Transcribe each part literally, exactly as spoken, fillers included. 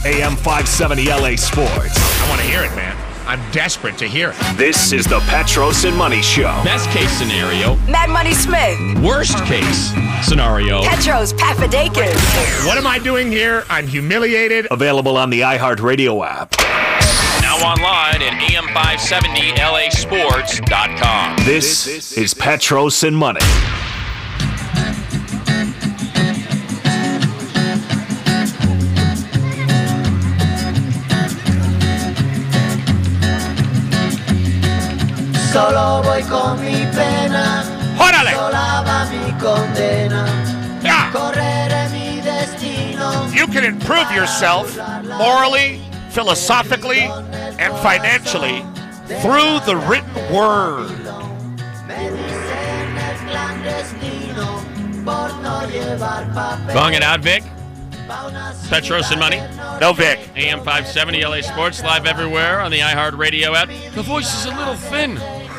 A M five seventy L A Sports. I want to hear it, man. I'm desperate to hear it. This is the Petros and Money Show. Best case scenario. Mad Money Smith. Worst case scenario. Petros Papadakis. What am I doing here? I'm humiliated. Available on the iHeartRadio app. Now online at A M five seventy L A sports dot com. This, this is Petros and Money. Solo voy con mi pena. ¡Órale! Sola va mi condena. Yeah. Correré mi destino. You can improve yourself morally, philosophically, and financially through the written word. Me dicen el clandestino por no llevar papel. Bong it out, Vic. Petros and Money. No, Vic. A M five seventy L A Sports, live everywhere on the iHeartRadio app. The voice is a little thin.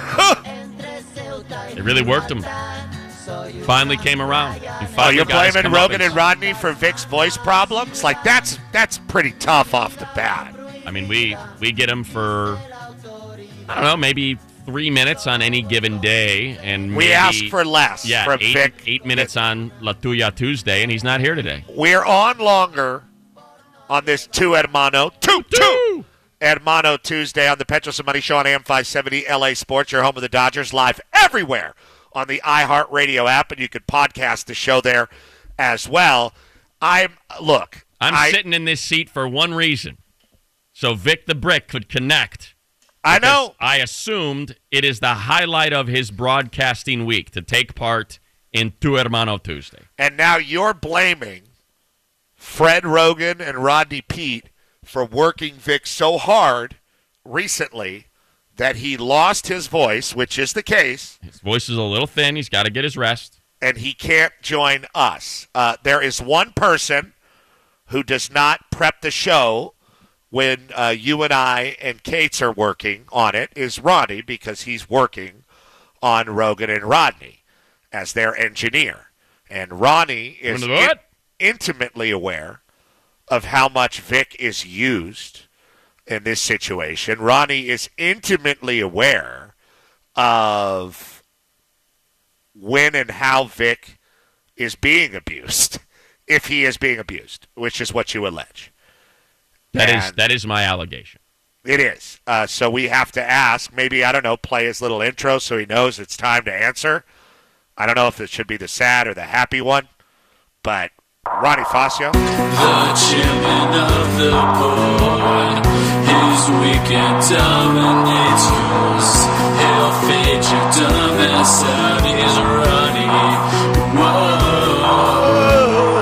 It really worked him. Finally came around. He Oh, finally you're got his blaming Rogan comeuppance. and Rodney for Vic's voice problems? Like, that's that's pretty tough off the bat. I mean, we we get him for, I don't know, maybe three minutes on any given day. And We maybe, asked for less yeah, from eight, Vic. eight minutes on La Tuya Tuesday, and he's not here today. We're on longer on this two Hermano, two, two Hermano Tuesday on the Petros and Money Show on A M five seventy L A Sports, your home of the Dodgers, live everywhere on the iHeartRadio app, and you can podcast the show there as well. I'm, look. I'm I, sitting in this seat for one reason, so Vic the Brick could connect. I know. I assumed it is the highlight of his broadcasting week to take part in Tu Hermano Tuesday. And now you're blaming Fred Rogan and Rodney Pete for working Vic so hard recently that he lost his voice, which is the case, His voice is a little thin. He's got to get his rest. and he can't join us. Uh, there is one person who does not prep the show when uh, you and I and Kate's are working on it, is Ronnie, because he's working on Rogan and Rodney as their engineer. And Ronnie is Wanna do in- it? intimately aware of how much Vic is used in this situation. Ronnie is intimately aware of when and how Vic is being abused, if he is being abused, which is what you allege. That is And that is my allegation. It is. Uh, so we have to ask, maybe, I don't know, play his little intro so he knows it's time to answer. I don't know if it should be the sad or the happy one, but Ronnie Fascio. The champion of the board. His weekend dominates yours. He'll fade your dumbass out. He's Ronnie. Whoa,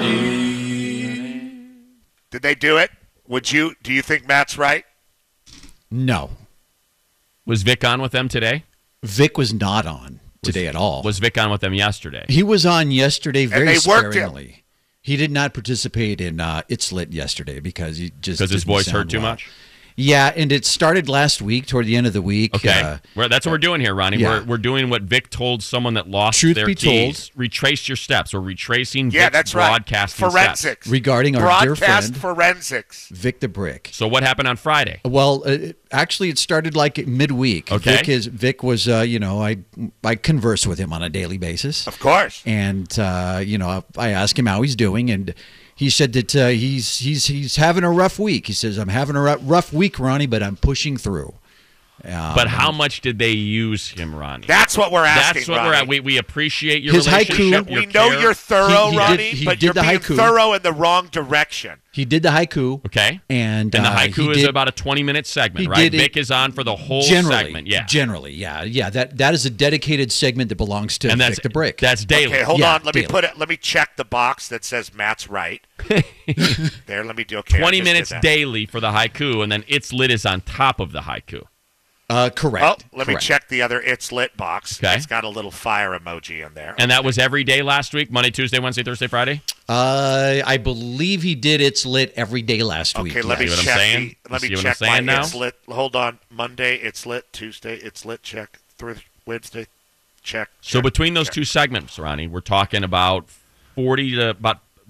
Ronnie. Did they do it? Would you? Do you think Matt's right? No. Was Vic on with them today? Vic was not on today Was- at all. Was Vic on with them yesterday? He was on yesterday very they worked him. sparingly. He did not participate in uh, It's Lit yesterday because he just Because his didn't voice sound hurt too well. much? Yeah, and it started last week, toward the end of the week. Okay. Uh, We're, that's what we're doing here, Ronnie. yeah. We're, we're doing what Vic told someone that lost Truth their be keys. Retrace your steps. We're retracing Yeah, Vic's that's right. broadcasting Forensics. steps. regarding our dear Broadcast friend, forensics. Vic the Brick. So what happened on Friday? Well, uh, actually, it started like midweek. Okay. Vic is Vic was, uh, you know, I I converse with him on a daily basis, Of course. and uh, you know, I ask him how he's doing, and he said that uh, he's he's he's having a rough week. He says, "I'm having a ru- rough week, Ronnie, but I'm pushing through." Um, But how much did they use him, Ronnie? That's what we're asking. That's what Ronnie. we're at. We, we appreciate your His relationship. haiku- your We know care. you're thorough, He- he did- Ronnie, he but did you're the being haiku. thorough in the wrong direction. he did the haiku, Okay. and And the uh, haiku he is did- about a twenty-minute segment, he right? did it- Vic is on for the whole generally, segment. Yeah. generally, yeah, yeah. That that is a dedicated segment that belongs to and that's Vic the Brick. That's daily. Okay, hold Yeah, on. Let me daily. put it. Let me check the box that says Matt's right. There. Let me do. Okay. I twenty just did minutes that. daily for the haiku, and then It's Lit is on top of the haiku. uh, correct. Oh, let me correct. check the other It's Lit box. Okay. It's got a little fire emoji in there. And that was every day last week, Monday, Tuesday, Wednesday, Thursday, Friday? Uh, I believe he did It's Lit every day last week. Okay, let me See what I'm check. saying? The, let You me see what I'm check my saying now? It's Lit. Hold on. Monday, It's Lit. Tuesday, It's Lit. Check. Thur- Wednesday, check. So check, between those check. two segments, Ronnie, we're talking about forty to about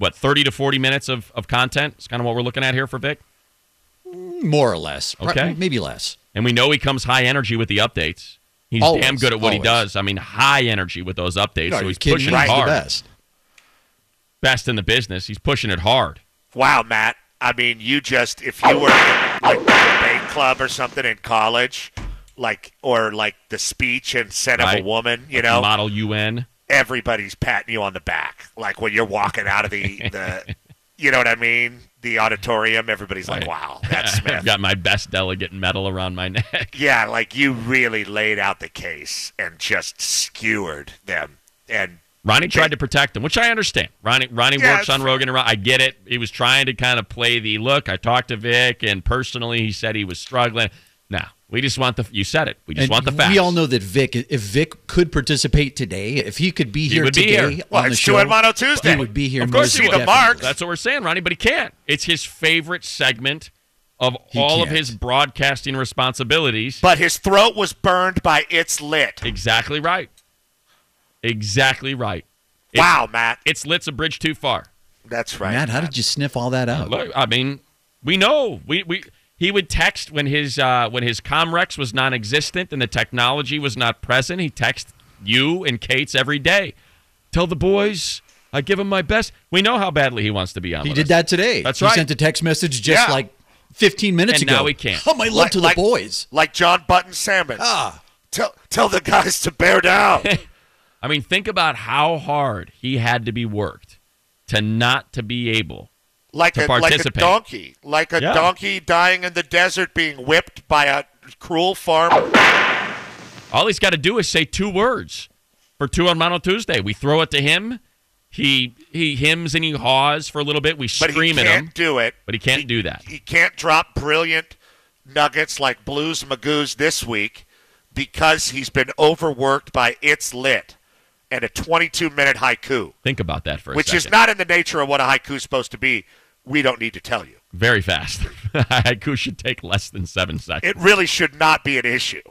what, thirty to forty minutes of, of content? It's kind of what we're looking at here for Vic. More or less. Okay. Maybe less. And we know he comes high energy with the updates. He's Always, damn good at what always. he does. I mean, high energy with those updates. Are So you he's kidding pushing me? it He's the hard. best. Best in the business. He's pushing it hard. Wow, Matt. I mean, you just, if you were in, like the debate club or something in college, like, or like the speech instead of Right. a woman, you Like know, Model U N. everybody's patting you on the back. Like when you're walking out of the, the you know what I mean? The auditorium, everybody's like, Right. wow, that's I've Smith. got my best delegate medal around my neck. Yeah, like you really laid out the case and just skewered them. And Ronnie tried to protect him, which I understand. Ronnie Ronnie Yeah, works on it's- Rogan and Ron- I get it. He was trying to kind of play the look. I talked to Vic, and personally, he said he was struggling. Now, we just want the. You said it. We just And want the facts. we all know that Vic, if Vic could participate today, if he could be here would be today here. Well, on the it's show, Two Hermano Tuesday. he would be here. Of course most he would. See the definitely. marks. That's what we're saying, Ronnie, but he can't. It's his favorite segment of He all of can't. his broadcasting responsibilities. But his throat was burned by It's Lit. Exactly right. Exactly right. It's, Wow, Matt. It's lit's a bridge too far. That's right. Matt, how did you sniff all that out? Look, I mean, we know. We we he would text when his uh, when his Comrex was non-existent and the technology was not present. He texted you and Kate's every day. Tell the boys I give him my best. We know how badly he wants to be on. He with did us. that today. That's he right. sent a text message just Yeah. like fifteen minutes And ago. now he can't. Oh, my love Like- to like- the boys. Like John Button Salmon. Ah, Tell tell the guys to bear down. I mean, think about how hard he had to be worked to not to be able. Like To a like a participate. donkey. Like a Yeah. donkey dying in the desert being whipped by a cruel farmer. All he's got to do is say two words for Two Hermano Tuesday. We throw it to him. He he hymns and he haws for a little bit. We But he scream at can't him, do it. but he can't do that. He can't drop brilliant nuggets like Blues Magoos this week because he's been overworked by It's Lit and a twenty-two minute haiku, Think about that for a which second. is not in the nature of what a haiku is supposed to be. We don't need to tell you. Very fast. Haiku should take less than seven seconds. It really should not be an issue.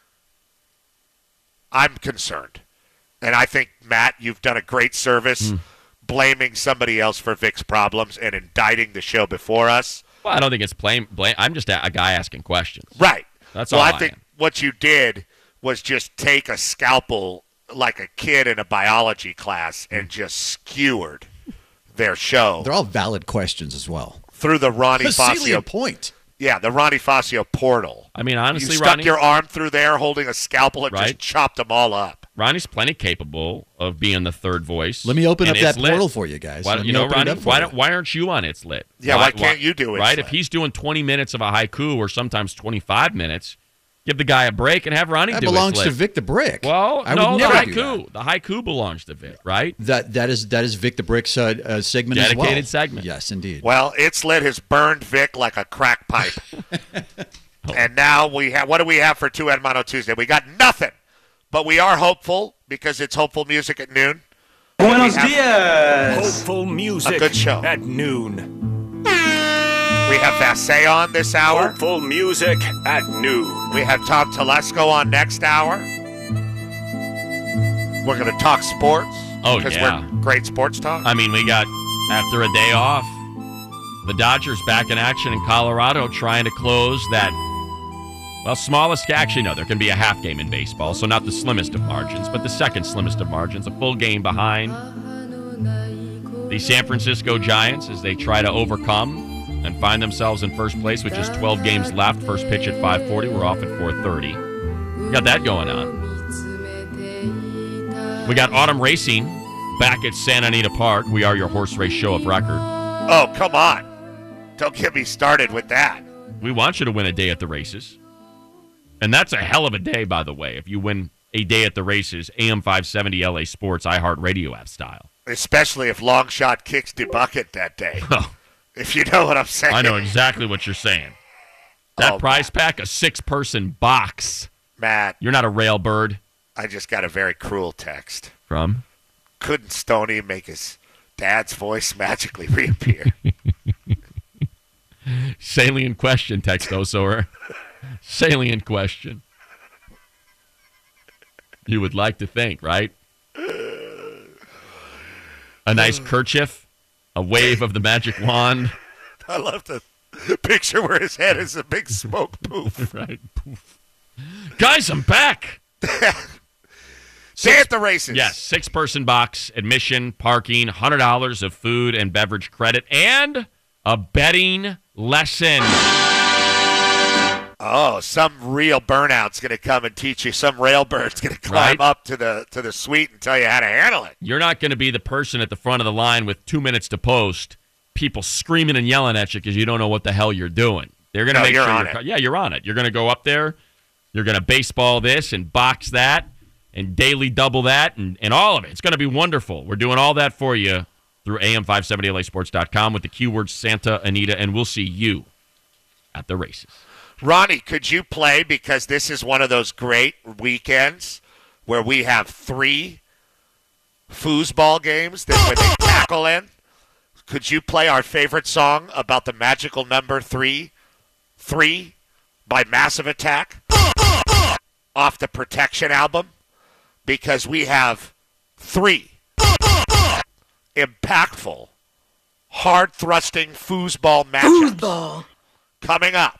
I'm concerned. And I think, Matt, you've done a great service Hmm. blaming somebody else for Vic's problems and indicting the show before us. Well, I don't think it's blame. blame. I'm just a, a guy asking questions. Right. That's well, all I I think am. what you did was just take a scalpel like a kid in a biology class Hmm. and just skewered their show they're all valid questions as well. through the Ronnie A Fascio. salient point. Yeah, the Ronnie Fascio portal. I mean, honestly, you stuck Ronnie, your arm through there holding a scalpel and Right. just chopped them all up. Ronnie's plenty capable of being the third voice. Let me open and up that It's Lit. portal for you guys. Why, Let you me know, open it Ronnie, up for why, you. don't, why aren't you on It's Lit? Yeah, why can't you do It's Right? Lit? If he's doing twenty minutes of a haiku or sometimes twenty-five minutes, give the guy a break and have Ronnie That do belongs It's to Lit. Vic the Brick. Well, I no, would the never do haiku. The haiku belongs to Vic, right? that. That that is that is Vic the Brick's uh, uh, segment as well. Dedicated segment. Yes, indeed. Well, It's Lit has burned Vic like a crack pipe. And now we have, what do we have for Two Hermano Tuesday? We got nothing. But we are hopeful because it's hopeful music at noon. Buenos We have- dias. Hopeful music A good show. at noon. We have Vassay on this hour. Hopeful music at noon. We have Tom Telesco on next hour. We're going to talk sports. Oh, Because yeah. we're great sports talk. I mean, we got, after a day off, the Dodgers back in action in Colorado trying to close that, well, smallest, actually, no, there can be a half game in baseball, so not the slimmest of margins, but the second slimmest of margins, a full game behind the San Francisco Giants as they try to overcome and find themselves in first place with just twelve games left. First pitch at five forty. We're off at four thirty. We got that going on. We got autumn racing back at Santa Anita Park. We are your horse race show of record. Oh, come on. Don't get me started with that. We want you to win a day at the races. And that's a hell of a day, by the way, if you win a day at the races, A M five seventy L A Sports, iHeartRadio app style. Especially if long shot kicks the bucket that day. Oh, If you know what I'm saying. I know exactly what you're saying. That Oh, prize pack, a six-person box. Matt, You're not a rail bird. I just got a very cruel text. From? Couldn't Stoney make his dad's voice magically reappear? Salient question, text Osoer. Salient question. You would like to think, right? A nice kerchief A wave of the magic wand. I love the picture where his head is a big smoke poof. Right. Guys, I'm back. Stay at the races. Yes, six-person box, admission, parking, one hundred dollars of food and beverage credit, and a betting lesson. Oh, some real burnout's going to come and teach you. Some railbird's going to climb Right. up to the to the suite and tell you how to handle it. You're not going to be the person at the front of the line with two minutes to post, people screaming and yelling at you because you don't know what the hell you're doing. They're going to No, make you're sure on you're it. Yeah, you're on it. You're going to go up there. You're going to baseball this and box that and daily double that and, and all of it. It's going to be wonderful. We're doing all that for you through A M five seventy L A sports dot com with the keywords Santa Anita, and we'll see you at the races. Ronnie, could you play, because this is one of those great weekends where we have three foosball games that when they tackle in? Could you play our favorite song about the magical number three, three by Massive Attack off the Protection album? Because we have three impactful, hard-thrusting foosball matchups Foosball. coming up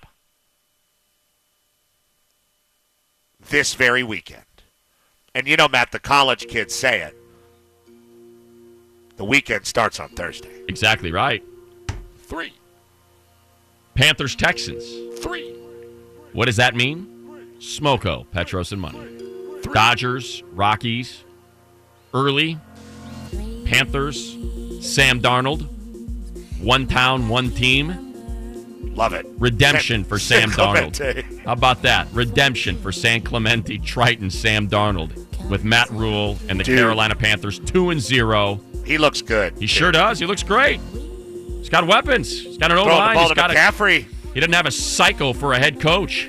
this very weekend. And you know, Matt, the college kids say it. The weekend starts on Thursday. Exactly right. Three. Panthers, Texans. Three. What does that mean? Smoko, Petros, and money. Dodgers, Rockies. Early. Panthers, Sam Darnold. One town, one team. Love it. Redemption for Sam San Darnold. Clemente. How about that? Redemption for San Clemente, Triton, Sam Darnold. With Matt Rule and the Dude. Carolina Panthers two and zero. He looks good. He sure does. He looks great. He's got weapons. He's got an Throwing the O-line. ball He's to got a, McCaffrey. he doesn't have a psycho for a head coach.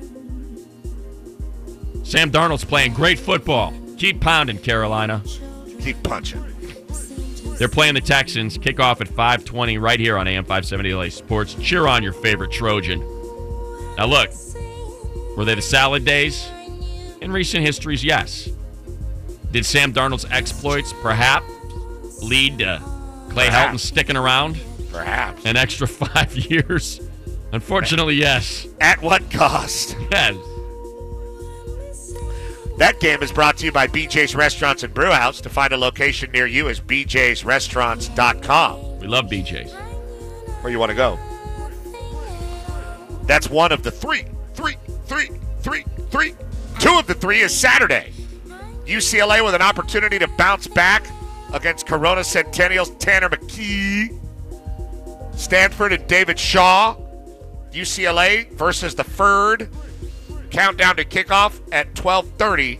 Sam Darnold's playing great football. Keep pounding, Carolina. Keep punching. They're playing the Texans. Kickoff at five twenty right here on A M five seventy L A Sports. Cheer on your favorite Trojan. Now look, were they the salad days? In recent histories, yes. Did Sam Darnold's exploits perhaps lead to Clay Perhaps. Helton sticking around Perhaps. an extra five years? Unfortunately, yes. At what cost? Yes. That game is brought to you by B J's Restaurants and Brewhouse. To find a location near you is b j's restaurants dot com. We love B J's. Where you want to go? That's one of the three, three, three, three, three. Two of the three is Saturday. U C L A with an opportunity to bounce back against Corona Centennial's Tanner McKee. Stanford and David Shaw. U C L A versus the Ferd. Countdown to kickoff at twelve thirty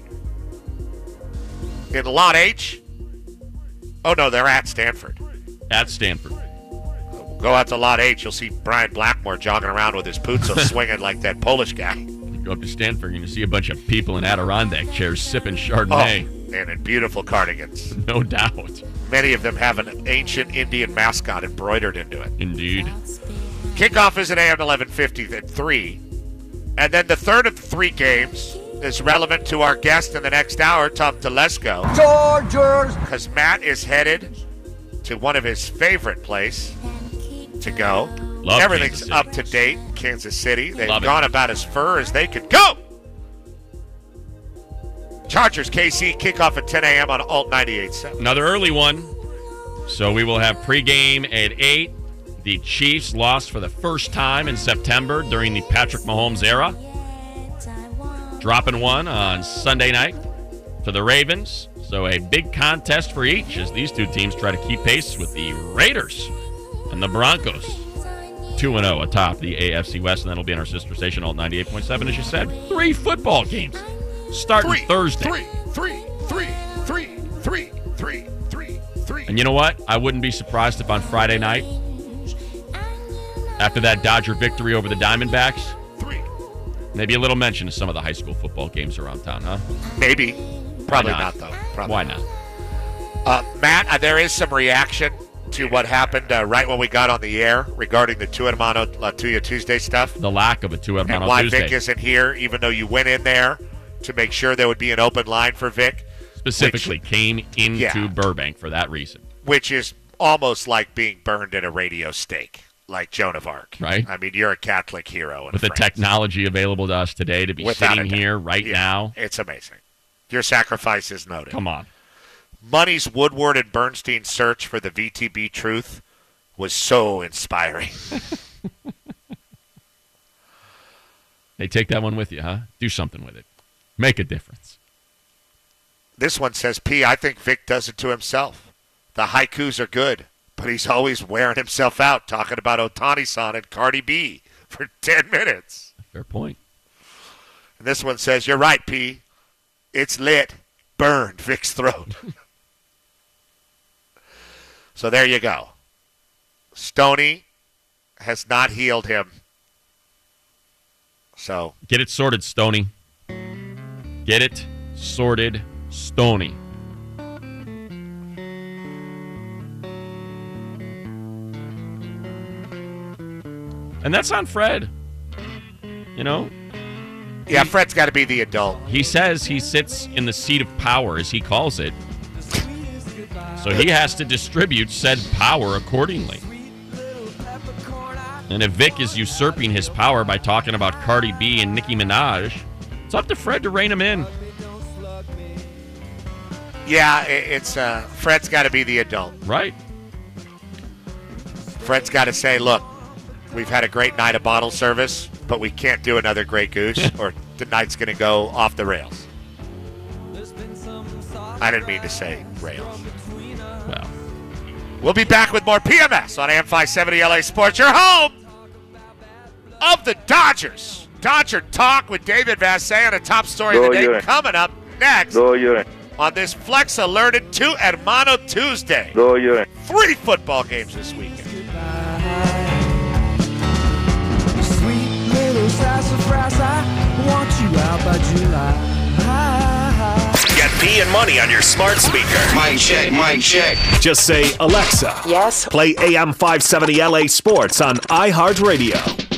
in Lot H. Oh, no, they're at Stanford. At Stanford. Go out to Lot H. You'll see Brian Blackmore jogging around with his Puzzo swinging like that Polish guy. Go up to Stanford and you see a bunch of people in Adirondack chairs sipping Oh, Chardonnay. and in beautiful cardigans. No doubt. Many of them have an ancient Indian mascot embroidered into it. Indeed. Kickoff is at A M eleven fifty at three. And then the third of the three games is relevant to our guest in the next hour, Tom Telesco. Chargers. Because Matt is headed to one of his favorite places to go. Love Everything's Kansas City. up to date in Kansas City. They've Love it. gone about as far as they could go. Chargers K C kickoff at ten a.m. on Alt ninety-eight point seven. Another early one. So we will have pregame at eight. The Chiefs lost for the first time in September during the Patrick Mahomes era. Dropping one on Sunday night to the Ravens. So a big contest for each as these two teams try to keep pace with the Raiders and the Broncos. two and oh atop the A F C West, and that'll be on our sister station, Alt ninety-eight point seven, as you said. Three football games starting Three, Thursday. Three, three, three, three, three, three, three, three. And you know what? I wouldn't be surprised if on Friday night, after that Dodger victory over the Diamondbacks, Three. maybe a little mention of some of the high school football games around town, huh? Maybe. Probably Why not? not? though. Probably Why not. not? Uh, Matt, uh, there is some reaction to what happened uh, right when we got on the air regarding the two Hermano La Tuya Tuesday stuff. The lack of a two And Hermano why Tuesday. Vic isn't here, even though you went in there to make sure there would be an open line for Vic, Specifically came into Yeah. Burbank for that reason. which is almost like being burned at a radio stake, like Joan of Arc. Right. I mean, you're a Catholic hero. With the France. technology available to us today to be Without sitting a doubt. here right Yeah, now. It's amazing. Your sacrifice is noted. Come on. Money's Woodward and Bernstein search for the V T B truth was so inspiring. Hey, take that one with you, huh? Do something with it. Make a difference. This one says, P, I think Vic does it to himself. The haikus are good, but he's always wearing himself out talking about Otani-san and Cardi B for ten minutes. Fair point. And this one says, you're right, P. It's lit. Burned Vic's throat. So there you go. Stoney has not healed him. So Get it sorted, Stoney. Get it sorted, Stoney. And that's on Fred. You know, yeah, Fred's got to be the adult. he says he sits in the seat of power, as he calls it. So he has to distribute said power accordingly. And if Vic is usurping his power by talking about Cardi B and Nicki Minaj, it's up to Fred to rein him in. Yeah, i- it's uh, Fred's got to be the adult. Right. Fred's got to say, look, we've had a great night of bottle service, but we can't do another Grey Goose or the night's going to go off the rails. I didn't mean to say rails. Well, We'll be back with more P M S on A M five seventy L A Sports, your home of the Dodgers. Dodger Talk with David Vassay on a top story of the day coming up next on this Flex Alerted to Hermano Tuesday. Three football games this weekend. Sweet little sassafras, I want you out by July. Get P and money on your smart speaker. Mic check, mic check. Just say, Alexa, Yes. play A M five seventy L A Sports on iHeartRadio.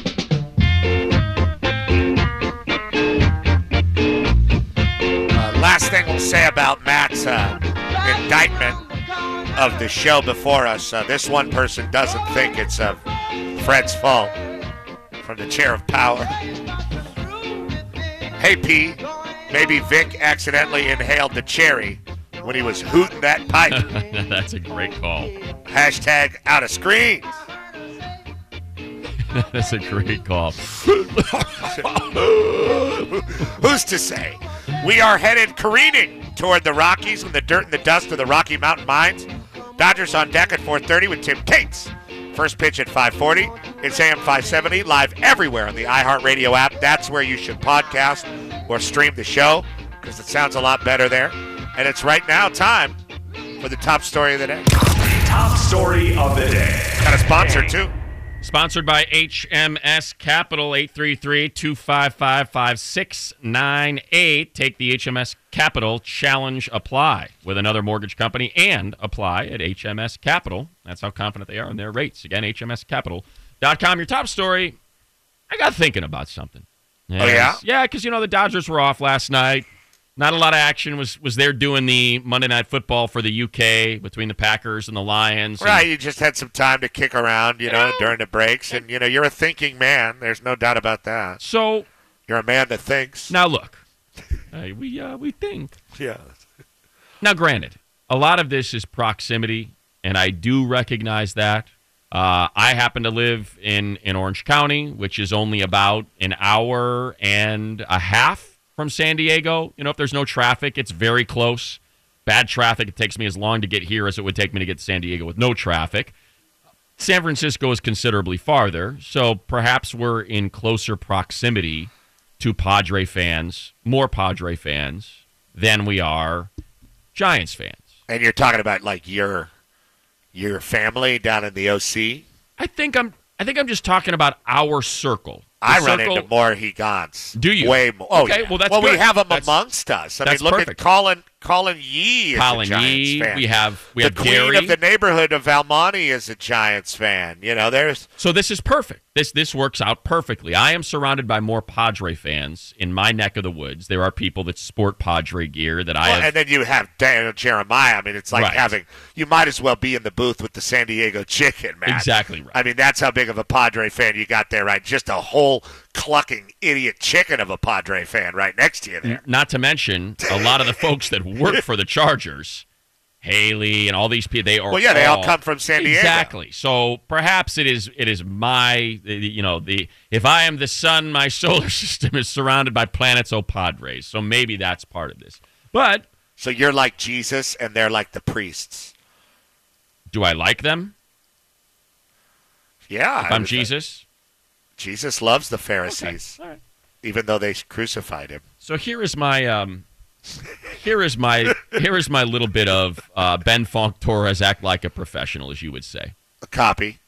Uh, last thing we'll say about Matt's uh, indictment of the show before us. Uh, this one person doesn't think it's uh, Fred's fault from the chair of power. Hey, P, maybe Vic accidentally inhaled the cherry when he was hooting that pipe. that's a great call. Hashtag out of screens. That's a great call. Who's to say? We are headed careening toward the Rockies in the dirt and the dust of the Rocky Mountain Mines. Dodgers on deck at four thirty with Tim Cates. First pitch at five forty. It's A M five seventy, live everywhere on the iHeartRadio app. That's where you should podcast or stream the show, because it sounds a lot better there. And it's right now time for the top story of the day. Top story of the day. Got a sponsor, too. Sponsored by H M S Capital, eight three three, two five five, five six nine eight. Take the H M S Capital Challenge Apply with another mortgage company and apply at H M S Capital. That's how confident they are in their rates. Again, H M S Capital dot com. Your top story, I got thinking about something. Oh, yeah? Yeah, because, you know, the Dodgers were off last night. Not a lot of action. Was was there doing the Monday Night Football for the U K between the Packers and the Lions. Right, and, you just had some time to kick around, you know, Yeah. during the breaks. And, you know, you're a thinking man. There's no doubt about that. So, You're a man that thinks. now look, uh, we uh, we think. Yeah. Now, granted, a lot of this is proximity, and I do recognize that. Uh, I happen to live in, in Orange County, which is only about an hour and a half from San Diego. You know, if there's no traffic, it's very close. Bad traffic, it takes me as long to get here as it would take me to get to San Diego with no traffic. San Francisco is considerably farther, so perhaps we're in closer proximity to Padre fans, more Padre fans, than we are Giants fans. And you're talking about, like, your your family down in the O C? I think I'm I think I'm just talking about our circle. The I run circle- into more Hegans. Do you? Way more. Oh, Okay, yeah. well, that's Well, we good. have them That's- amongst us. I that's mean, look perfect. at Colin. Colin Yee is Colin a Giants Yee. fan. We have we the have queen Gary. of the neighborhood of Valmont is a Giants fan. You know, there's So this is perfect. This this works out perfectly. I am surrounded by more Padre fans in my neck of the woods. There are people that sport Padre gear that I well, have. and then you have Daniel Jeremiah. I mean, it's like Right. having you might as well be in the booth with the San Diego Chicken, man. Exactly right. I mean, that's how big of a Padre fan you got there, right? Just a whole clucking idiot chicken of a Padre fan right next to you there. Not to mention a lot of the folks that work for the Chargers, Haley and all these people. They are Well, yeah, they all come from San Diego. Exactly. So perhaps it is it is my you know the if I am the sun, my solar system is surrounded by planets o Padres. So maybe that's part of this. But So you're like Jesus, and they're like the priests. do I like them? Yeah, If I'm Jesus. Jesus loves the Pharisees, Okay. All right. even though they crucified him. So here is my um, here is my here is my little bit of uh, Ben Funk Torres act like a professional, as you would say. A copy.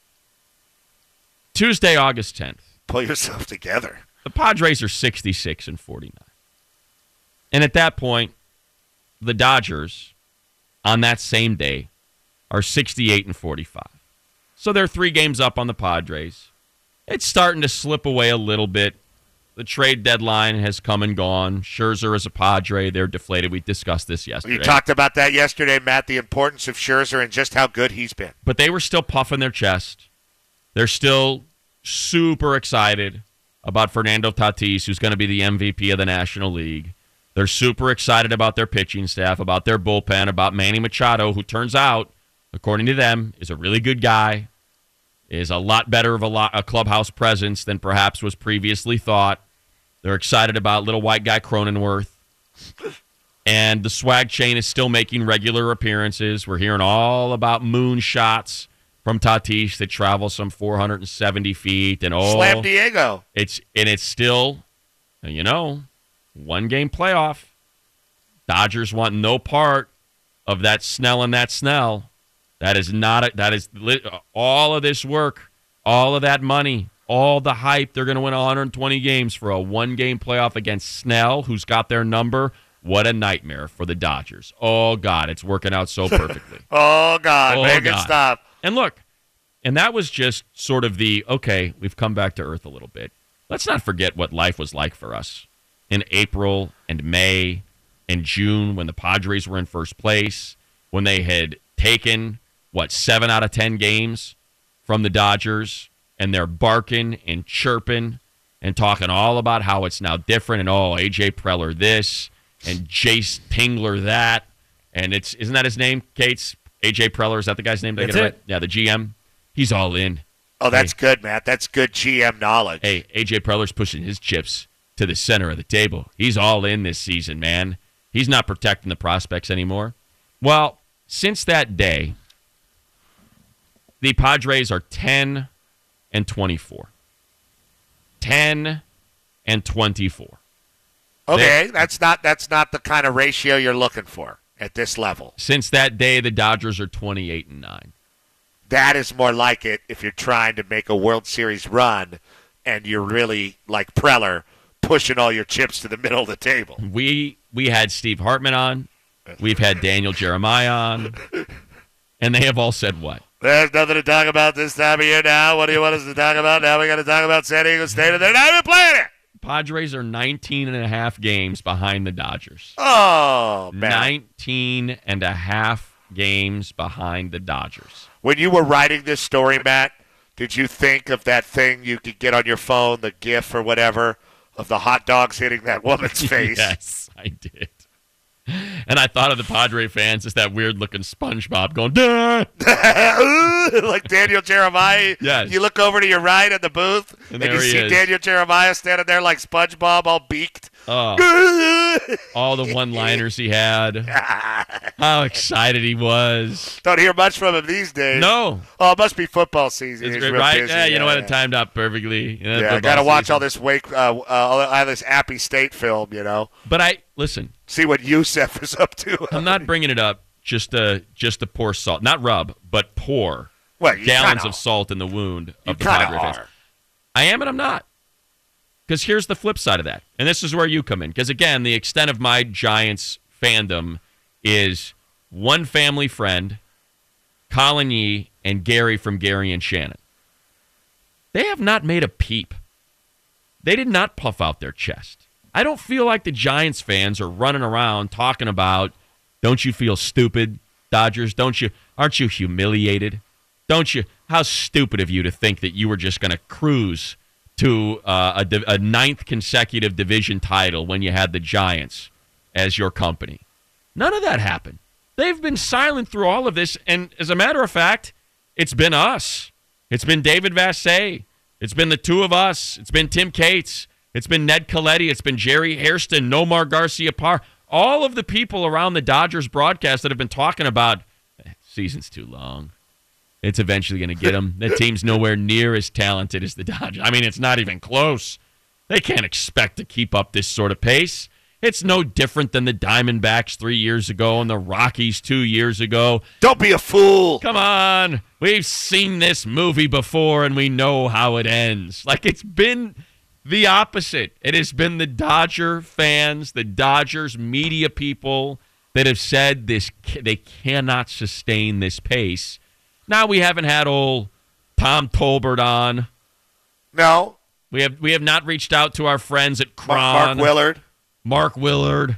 Tuesday, August tenth. Pull yourself together. The Padres are sixty-six and forty-nine, and at that point, the Dodgers, on that same day, are sixty-eight and forty-five. So they're three games up on the Padres. It's starting to slip away a little bit. The trade deadline has come and gone. Scherzer is a Padre. They're deflated. We discussed this yesterday. You talked about that yesterday, Matt, the importance of Scherzer and just how good he's been. But they were still puffing their chest. They're still super excited about Fernando Tatis, who's going to be the M V P of the National League. They're super excited about their pitching staff, about their bullpen, about Manny Machado, who turns out, according to them, is a really good guy, is a lot better of a, lot, a clubhouse presence than perhaps was previously thought. They're excited about little white guy Cronenworth. And the swag chain is still making regular appearances. We're hearing all about moonshots from Tatis that travel some four hundred seventy feet. And oh, Slam Diego. It's, and it's still, you know, one-game playoff. Dodgers want no part of that Snell and that Snell. That is not a, that is li- all of this work, all of that money, all the hype. They're going to win one hundred twenty games for a one-game playoff against Snell, who's got their number. What a nightmare for the Dodgers. Oh, God, it's working out so perfectly. Oh, God, Oh, make it God. stop. And look, and that was just sort of the, okay, we've come back to earth a little bit. Let's not forget what life was like for us in April and May and June when the Padres were in first place, when they had taken, what, seven out of ten games from the Dodgers, and they're barking and chirping and talking all about how it's now different, and oh, A J Preller this, and Jace Tingler that, and it's, isn't that his name, Kate's? A J Preller, is that the guy's name? Did I That's get it it. right? Yeah, the G M. He's all in. Oh, that's Hey. good, Matt. That's good G M knowledge. Hey, A J Preller's pushing his chips to the center of the table. He's all in this season, man. He's not protecting the prospects anymore. Well, since that day, the Padres are ten and twenty-four. ten and twenty-four. Okay, that's not that's not the kind of ratio you're looking for at this level. Since that day, the Dodgers are twenty-eight and nine. That is more like it if you're trying to make a World Series run and you're really, like Preller, pushing all your chips to the middle of the table. We we had Steve Hartman on. We've had Daniel Jeremiah on. And they have all said what? There's nothing to talk about this time of year now. What do you want us to talk about? Now we got to talk about San Diego State, and they're not even playing it. Padres are nineteen and a half games behind the Dodgers. Oh, man. nineteen and a half games behind the Dodgers. When you were writing this story, Matt, did you think of that thing you could get on your phone, the GIF or whatever, of the hot dogs hitting that woman's face? Yes, I did. And I thought of the Padre fans as that weird-looking SpongeBob going, duh! Like Daniel Jeremiah. Yes. You look over to your right at the booth, And and, there you he see is. Daniel Jeremiah standing there like SpongeBob, all beaked. Oh, all the one-liners he had. How excited he was. Don't hear much from him these days. No. Oh, it must be football season. It's He's great, real right? busy. Yeah, you know what? yeah. It timed out perfectly. You know, Yeah, I football got to watch season. all this Wake, uh, uh, all this Appy State film, you know. But I, listen, See what Youssef is up to. I'm not bringing it up just to, just to pour salt. Not rub, but pour well, you gallons kinda, of salt in the wound You of the kind of Padre fans. are. I am and I'm not. Because here's the flip side of that. And this is where you come in. Because, again, the extent of my Giants fandom is one family friend, Colin Yee, and Gary from Gary and Shannon. They have not made a peep. They did not puff out their chest. I don't feel like the Giants fans are running around talking about, don't you feel stupid, Dodgers? Don't you? Aren't you humiliated? Don't you? How stupid of you to think that you were just going to cruise to uh, a, div- a ninth consecutive division title when you had the Giants as your company. None of that happened. They've been silent through all of this, and as a matter of fact, it's been us. It's been David Vassay. It's been the two of us. It's been Tim Cates. It's been Ned Coletti. It's been Jerry Hairston, Nomar Garcia-Parr. All of the people around the Dodgers broadcast that have been talking about, eh, season's too long. It's eventually going to get them. The team's nowhere near as talented as the Dodgers. I mean, it's not even close. They can't expect to keep up this sort of pace. It's no different than the Diamondbacks three years ago and the Rockies two years ago. Don't be a fool. Come on. We've seen this movie before, and we know how it ends. Like, it's been the opposite. It has been the Dodger fans, the Dodgers media people that have said this. They cannot sustain this pace. Now we haven't had old Tom Tolbert on. No. We have we have not reached out to our friends at Cron. Mark, Mark Willard. Mark Willard.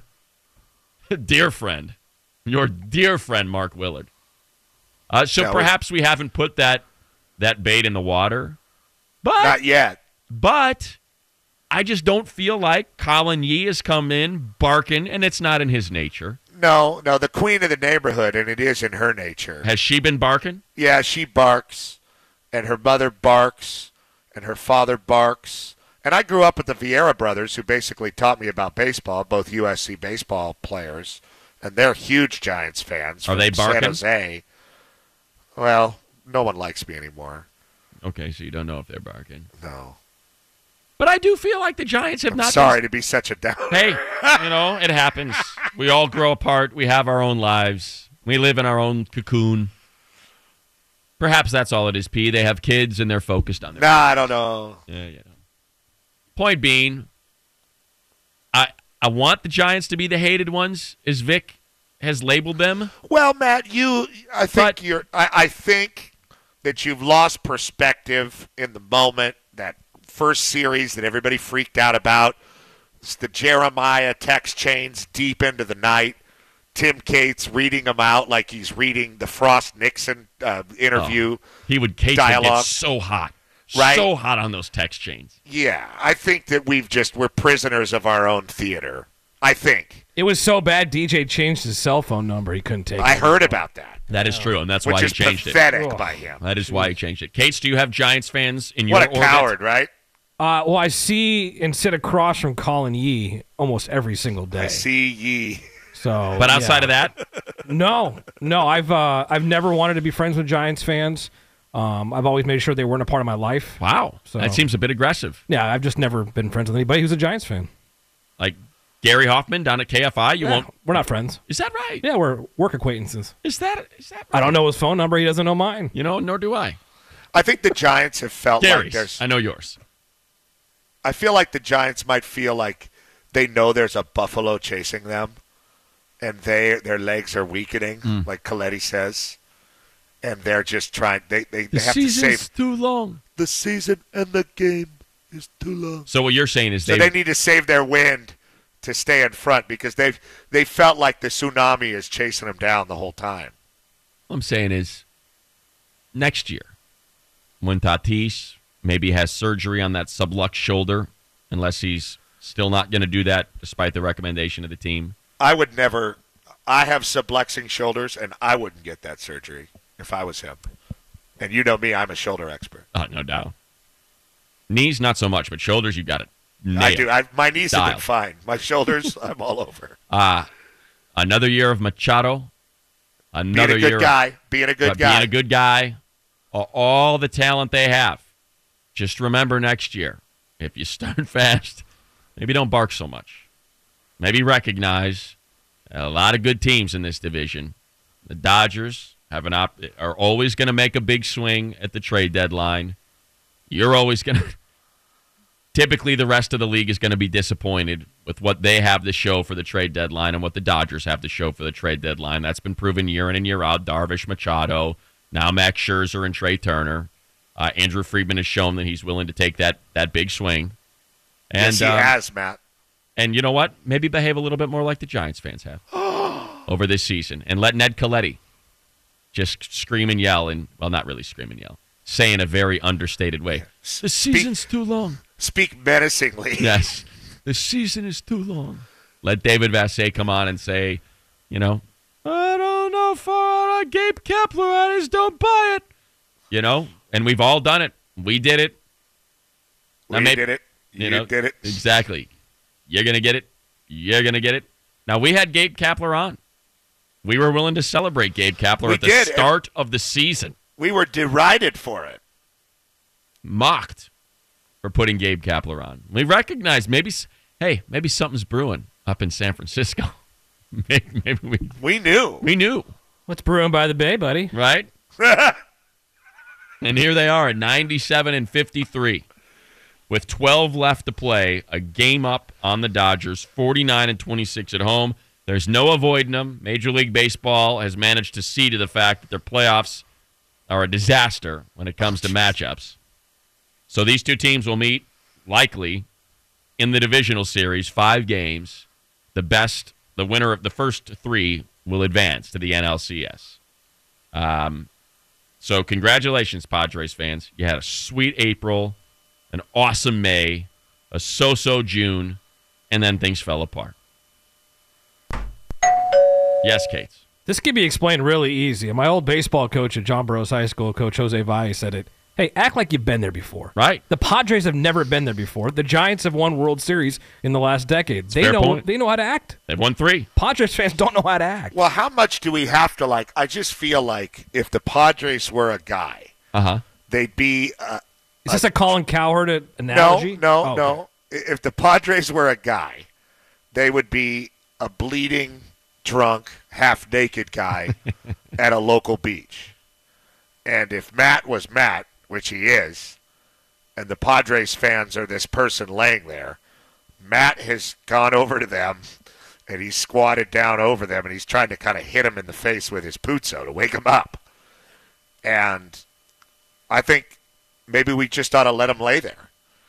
Dear friend. Your dear friend, Mark Willard. Uh, so No, perhaps we haven't put that that bait in the water. But Not yet. But I just don't feel like Colin Yee has come in barking, and it's not in his nature. No, no, the queen of the neighborhood, and it is in her nature. Has she been barking? Yeah, she barks, and her mother barks, and her father barks. And I grew up with the Vieira brothers, who basically taught me about baseball, both U S C baseball players, and they're huge Giants fans. Are they from barking? San Jose. Well, no one likes me anymore. Okay, so you don't know if they're barking. No. But I do feel like the Giants have I'm not sorry been... to be such a downer. Hey, you know, it happens. We all grow apart. We have our own lives. We live in our own cocoon. Perhaps that's all it is, P. They have kids, and they're focused on their Nah, I don't know. Yeah, yeah. Point being, I I want the Giants to be the hated ones, as Vic has labeled them. Well, Matt, you, I think But- you're, I, I think that you've lost perspective in the moment. That first series that everybody freaked out about, it's the Jeremiah text chains deep into the night. Tim Cates reading them out like he's reading the Frost Nixon uh, interview. Oh, he would Cates would get dialogue. so hot, Right? so hot on those text chains. Yeah, I think that we've just we're prisoners of our own theater. I think It was so bad, D J changed his cell phone number. He couldn't take I it. heard about that, That is true, and that's which why he is changed it. pathetic Ugh. by him. That is why he changed it. Cates, do you have Giants fans in your What a orbit? coward, right? Uh, well, I see and sit across from Colin Yee almost every single day. I see ye. So, But outside yeah. of that, no, no, I've uh, I've never wanted to be friends with Giants fans. Um, I've always made sure they weren't a part of my life. wow, So- that seems a bit aggressive. Yeah, I've just never been friends with anybody who's a Giants fan. Like Gary Hoffman down at K F I, you Yeah, won't. we're not friends. Is that right? Yeah, we're work acquaintances. Is that is that? Right? I don't know his phone number. He doesn't know mine. You know, nor do I. I think the Giants have felt like Gary's. there's. I know yours. I feel like the Giants might feel like they know there's a buffalo chasing them, and they their legs are weakening, Mm. like Coletti says, and they're just trying. They they, they have to save too long. the season, and the game is too long. So what you're saying is So they they need to save their wind to stay in front because they've they felt like the tsunami is chasing them down the whole time. What I'm saying is, next year, when Tatis maybe has surgery on that sublux shoulder, unless he's still not going to do that despite the recommendation of the team. I would never. I have subluxing shoulders, and I wouldn't get that surgery if I was him. And you know me, I'm a shoulder expert. Oh, no doubt. Knees, not so much, but shoulders, you got it. I nailed. do. I, my knees have been Dialed. fine. My shoulders, I'm all over. Uh, another year of Machado. Being Another a good year guy. Being a good of guy. being a good guy. All- All the talent they have. Just remember next year, if you start fast, maybe don't bark so much. Maybe recognize a lot of good teams in this division. The Dodgers have an op- are always going to make a big swing at the trade deadline. You're always going to typically the rest of the league is going to be disappointed with what they have to show for the trade deadline and what the Dodgers have to show for the trade deadline. That's been proven year in and year out. Darvish, Machado, now Max Scherzer and Trey Turner. Uh, Andrew Friedman has shown that he's willing to take that that big swing. And, yes, he um, has, Matt. And you know what? Maybe behave a little bit more like the Giants fans have over this season. And let Ned Colletti just scream and yell, and well, not really scream and yell, say in a very understated way, the season's Speak, too long. Speak menacingly. Yes. The season is too long. Let David Vassegh come on and say, you know, I don't know for uh, Gabe Kapler, I just don't buy it. You know, and we've all done it. We did it. We Now, maybe, did it. You, you know, did it. Exactly. You're going to get it. You're going to get it. Now, we had Gabe Kapler on. We were willing to celebrate Gabe Kapler We at the did, start of the season. We were derided for it. Mocked for putting Gabe Kapler on. We recognized maybe, hey, maybe something's brewing up in San Francisco. maybe, maybe we We knew. we knew, What's brewing by the bay, buddy? right? And here they are at ninety-seven and fifty-three. With twelve left to play, a game up on the Dodgers, forty-nine and twenty-six at home. There's no avoiding them. Major League Baseball has managed to see to the fact that their playoffs are a disaster when it comes to matchups. So these two teams will meet, likely, in the divisional series, five games. The best, the winner of the first three will advance to the N L C S. Um, so congratulations, Padres fans. You had a sweet April, an awesome May, a so-so June, and then things fell apart. Yes, Kate. This could be explained really easy. My old baseball coach at John Burroughs High School, Coach Jose Valle, said it. Hey, act like you've been there before. Right. The Padres have never been there before. The Giants have won World Series in the last decade. They Fair know point. they know how to act. They've won three. Padres fans don't know how to act. Well, how much do we have to, like, I just feel like if the Padres were a guy, Uh-huh. they'd be uh, Is this a Colin Cowherd analogy? No, no, Oh, no. okay. If the Padres were a guy, they would be a bleeding, drunk, half-naked guy at a local beach. And if Matt was Matt, which he is, and the Padres fans are this person laying there, Matt has gone over to them, and he's squatted down over them, and he's trying to kind of hit them in the face with his puzzo to wake them up. And I think maybe we just ought to let him lay there.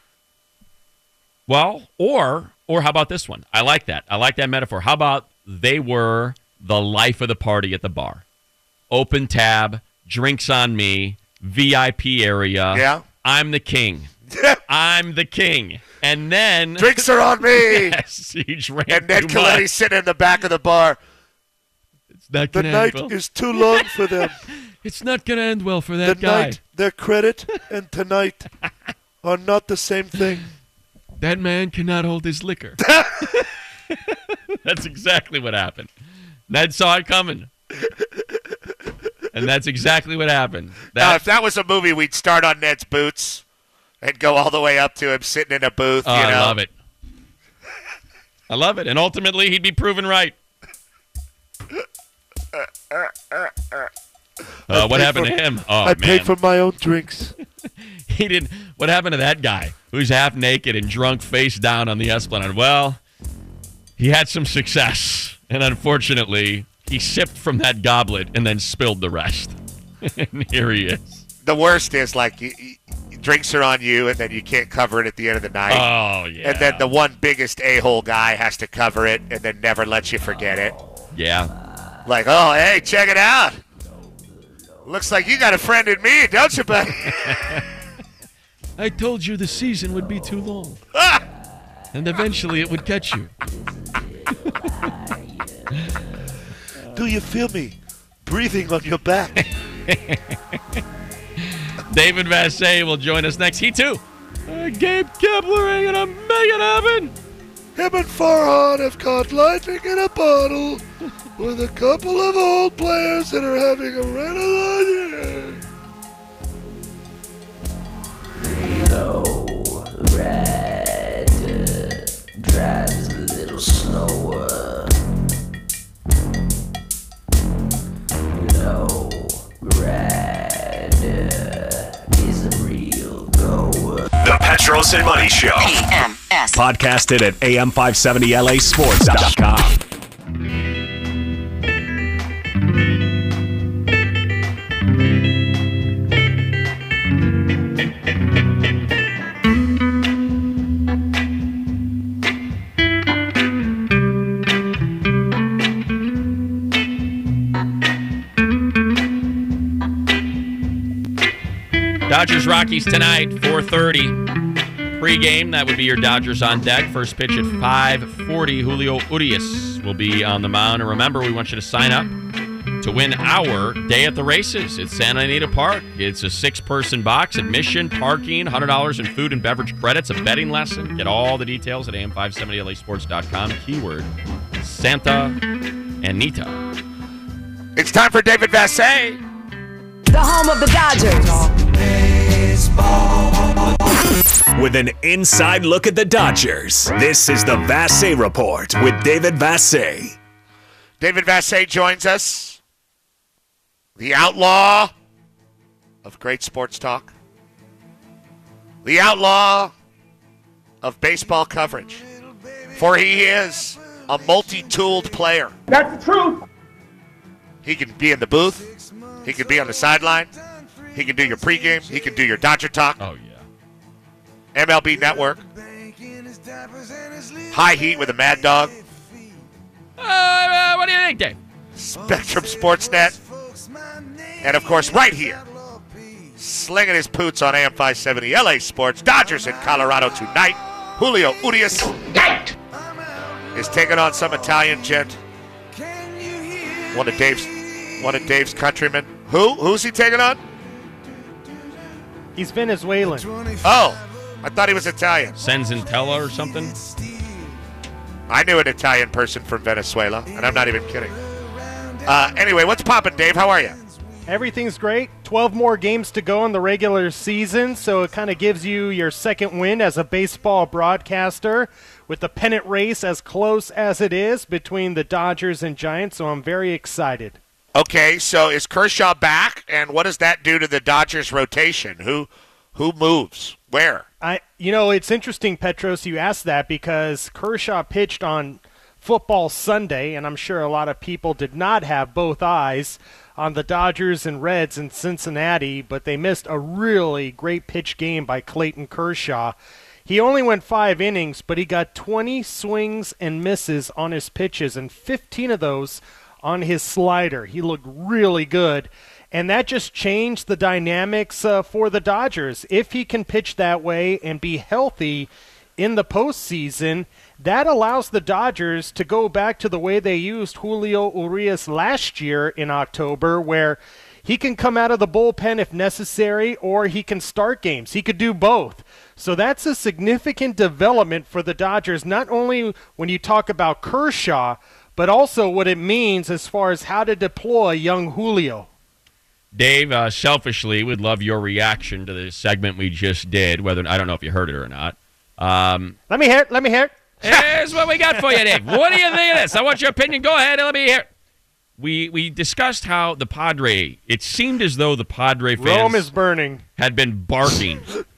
Well, or or how about this one? I like that. I like that metaphor. How about they were the life of the party at the bar? Open tab, drinks on me, V I P area. Yeah. I'm the king. I'm the king. And then Drinks are on me. yes, he drank And Ned too Colletti's much. sitting in the back of the bar. It's not The gonna night end well. is too long for them. It's not going to end well for The that guy. night, their credit, and tonight are not the same thing. That man cannot hold his liquor. That's exactly what happened. Ned saw it coming. And that's exactly what happened. Now, That, if that was a movie, we'd start on Ned's boots and go all the way up to him sitting in a booth. oh, you know? I love it. I love it. And ultimately, he'd be proven right. Uh, what paid happened for- to him? Oh, I man. paid for my own drinks. He didn't. What happened to that guy who's half naked and drunk face down on the Esplanade? Well, he had some success. And unfortunately, he sipped from that goblet and then spilled the rest. And here he is. The worst is, like, you, you, drinks are on you, and then you can't cover it at the end of the night. Oh, yeah. And then the one biggest a-hole guy has to cover it and then never lets you forget it. Yeah. Like, oh, hey, check it out. Looks like you got a friend in me, don't you, buddy? I told you the season would be too long. And eventually it would catch you. Do you feel me breathing on your back? David Vassegh will join us next. He, too. Uh, Gabe Kapler ain't gonna make it happen. Him and Farhan have caught lightning in a bottle with a couple of old players that are having a renaissance. Low red drives a little slower. Low red is a real goer. The Patrick Petros and Money Show. A M S. Podcasted at A M five seventy L A sports dot com. Dodgers Rockies tonight, four thirty. Pre-game, that would be your Dodgers on deck. First pitch at five forty. Julio Urias will be on the mound. And remember, we want you to sign up to win our day at the races at Santa Anita Park. It's a six-person box, admission, parking, one hundred dollars in food and beverage credits, a betting lesson. Get all the details at A M five seventy L A sports dot com. Keyword Santa Anita. It's time for David Vassay. The home of the Dodgers. With an inside look at the Dodgers, this is the Vassay Report with David Vassay. David Vassay joins us. The outlaw of great sports talk. The outlaw of baseball coverage. For he is a multi-tooled player. That's the truth. He can be in the booth. He can be on the sideline. He can do your pregame. He can do your Dodger talk. Oh, yeah. M L B Network. High Heat with a Mad Dog. Uh, what do you think, Dave? Spectrum Sportsnet. And, of course, right here, slinging his poots on A M five seventy L A Sports. Dodgers in Colorado tonight. Julio Urias is taking on some Italian gent. One of Dave's, one of Dave's countrymen. Who? Who's he taking on? He's Venezuelan. Oh, I thought he was Italian. Senzintella or something? I knew an Italian person from Venezuela, and I'm not even kidding. Uh, anyway, what's poppin', Dave? How are you? Everything's great. twelve more games to go in the regular season, so it kind of gives you your second win as a baseball broadcaster with the pennant race as close as it is between the Dodgers and Giants, so I'm very excited. Okay, so is Kershaw back, and what does that do to the Dodgers rotation? Who who moves? Where? I, you know, it's interesting, Petros, you asked that because Kershaw pitched on Football Sunday, and I'm sure a lot of people did not have both eyes on the Dodgers and Reds in Cincinnati, but they missed a really great pitch game by Clayton Kershaw. He only went five innings, but he got twenty swings and misses on his pitches, and fifteen of those on his slider. He looked really good, and that just changed the dynamics uh, for the Dodgers. If he can pitch that way and be healthy in the postseason, that allows the Dodgers to go back to the way they used Julio Urias last year in October, where he can come out of the bullpen if necessary, or he can start games. He could do both. So that's a significant development for the Dodgers, not only when you talk about Kershaw, but also what it means as far as how to deploy young Julio. Dave, uh, selfishly, would love your reaction to the segment we just did, whether I don't know if you heard it or not. Um, let me hear it. Let me hear it. Here's what we got for you, Dave. What do you think of this? I want your opinion. Go ahead and let me hear it. We, we discussed how the Padre, it seemed as though the Padre fans Rome is burning. had been barking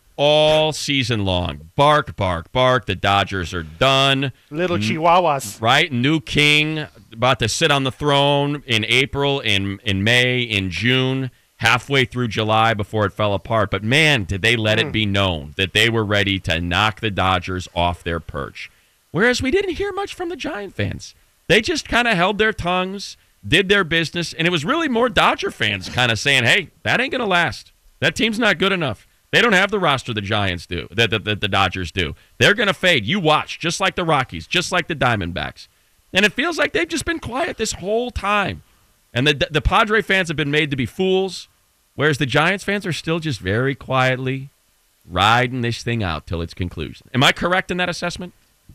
all season long. Bark, bark, bark. The Dodgers are done. Little chihuahuas. Right? New king about to sit on the throne in April, in, in May, in June, halfway through July before it fell apart. But, man, did they let mm. it be known that they were ready to knock the Dodgers off their perch. Whereas we didn't hear much from the Giant fans. They just kind of held their tongues, did their business, and it was really more Dodger fans kind of saying, hey, that ain't going to last. That team's not good enough. They don't have the roster the Giants do, that the, the, the Dodgers do. They're going to fade. You watch, just like the Rockies, just like the Diamondbacks. And it feels like they've just been quiet this whole time. And the, the Padre fans have been made to be fools, whereas the Giants fans are still just very quietly riding this thing out till its conclusion. Am I correct in that assessment?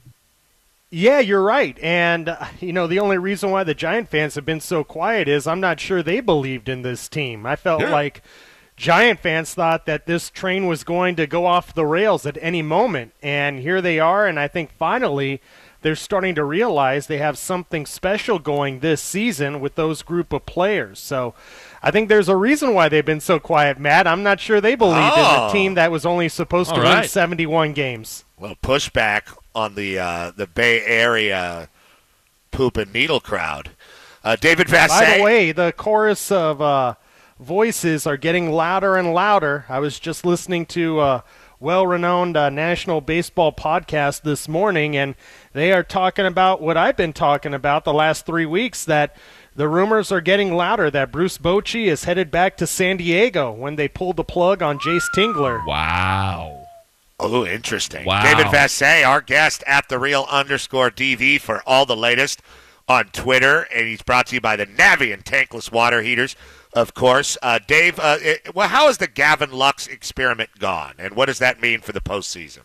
Yeah, you're right. And, uh, you know, the only reason why the Giant fans have been so quiet is I'm not sure they believed in this team. I felt yeah. like Giant fans thought that this train was going to go off the rails at any moment. And here they are, and I think finally they're starting to realize they have something special going this season with those group of players. So I think there's a reason why they've been so quiet, Matt. I'm not sure they believed Oh. in a team that was only supposed All to win right. seventy-one games. Well, pushback on the uh, the Bay Area poop and needle crowd. Uh, David Vassay. By the way, the chorus of uh, voices are getting louder and louder. I was just listening to a well-renowned uh, national baseball podcast this morning, and they are talking about what I've been talking about the last three weeks, that the rumors are getting louder that Bruce Bochy is headed back to San Diego when they pulled the plug on Jace Tingler. Wow. Oh, interesting. Wow. David Vassay, our guest at the real underscore D V for all the latest on Twitter, and he's brought to you by the Navien tankless water heaters, of course. Uh, Dave, uh, it, well, how has the Gavin Lux experiment gone, and what does that mean for the postseason?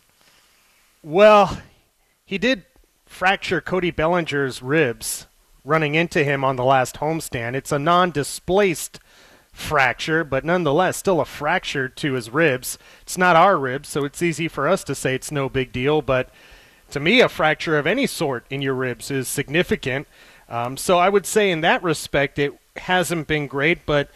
Well, he did fracture Cody Bellinger's ribs running into him on the last homestand. It's a non-displaced fracture, but nonetheless still a fracture to his ribs. It's not our ribs, so it's easy for us to say it's no big deal, but to me a fracture of any sort in your ribs is significant. Um, so I would say in that respect it hasn't been great, but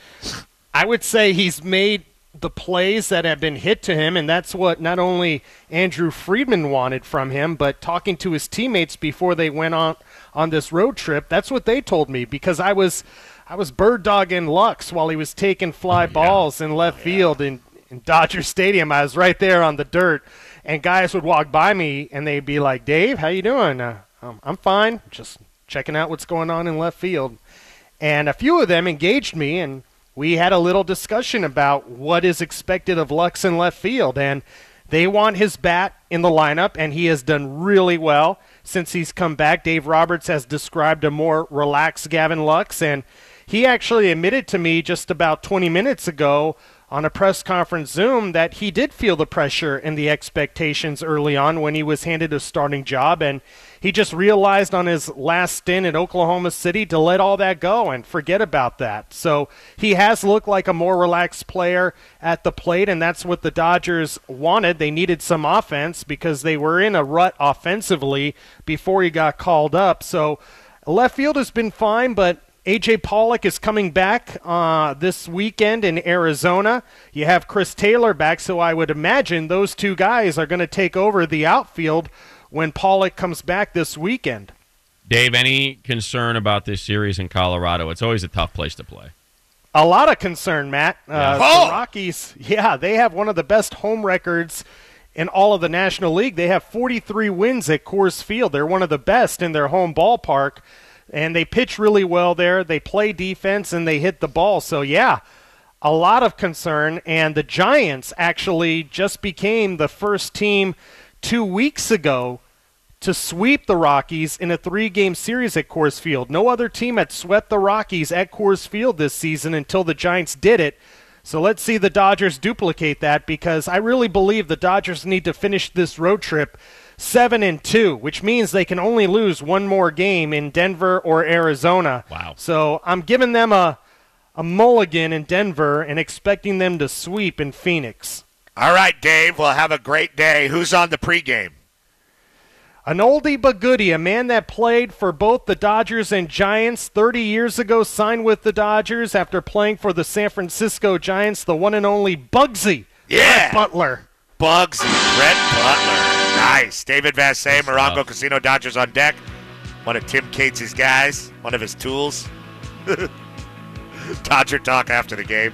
I would say he's made the plays that have been hit to him, and that's what not only Andrew Friedman wanted from him, but talking to his teammates before they went on on this road trip, that's what they told me, because I was I was bird dogging Lux while he was taking fly balls in left field in, in Dodger Stadium. I was right there on the dirt, and guys would walk by me and they'd be like, "Dave, how you doing?" Uh, um, I'm fine, just checking out what's going on in left field. And a few of them engaged me, and we had a little discussion about what is expected of Lux in left field, and they want his bat in the lineup, and he has done really well since he's come back. Dave Roberts has described a more relaxed Gavin Lux, and he actually admitted to me just about twenty minutes ago on a press conference Zoom that he did feel the pressure and the expectations early on when he was handed a starting job, and he just realized on his last stint at Oklahoma City to let all that go and forget about that. So he has looked like a more relaxed player at the plate, and that's what the Dodgers wanted. They needed some offense because they were in a rut offensively before he got called up. So left field has been fine, but A J Pollock is coming back uh, this weekend in Arizona. You have Chris Taylor back, so I would imagine those two guys are going to take over the outfield when Pollock comes back this weekend. Dave, any concern about this series in Colorado? It's always a tough place to play. A lot of concern, Matt. Uh, Yeah. The Rockies, yeah, they have one of the best home records in all of the National League. They have forty-three wins at Coors Field. They're one of the best in their home ballpark, and they pitch really well there. They play defense, and they hit the ball. So, yeah, a lot of concern. And the Giants actually just became the first team two weeks ago to sweep the Rockies in a three-game series at Coors Field. No other team had swept the Rockies at Coors Field this season until the Giants did it. So let's see the Dodgers duplicate that, because I really believe the Dodgers need to finish this road trip seven and two, which means they can only lose one more game in Denver or Arizona. Wow. So I'm giving them a, a mulligan in Denver and expecting them to sweep in Phoenix. All right, Dave, well, have a great day. Who's on the pregame? An oldie but goodie, a man that played for both the Dodgers and Giants thirty years ago, signed with the Dodgers after playing for the San Francisco Giants, the one and only Bugsy. Yeah. Brett Butler. Bugsy, Brett Butler. Nice. David Vassay, Morongo Casino Dodgers on deck. One of Tim Cates' guys, one of his tools. Dodger talk after the game.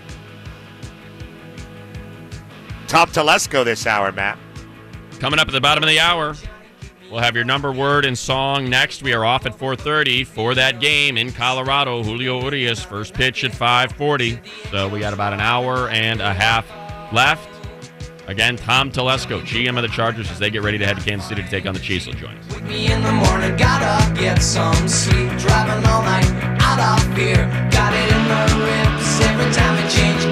Tom Telesco this hour, Matt. Coming up at the bottom of the hour, we'll have your number, word, and song next. We are off at four thirty for that game in Colorado. Julio Urias, first pitch at five forty. So we got about an hour and a half left. Again, Tom Telesco, G M of the Chargers, as they get ready to head to Kansas City to take on the Chiefs. Will join us. Wake me in the morning, gotta get some sleep. Driving all night, out of fear. Got it in my ribs every time it changes.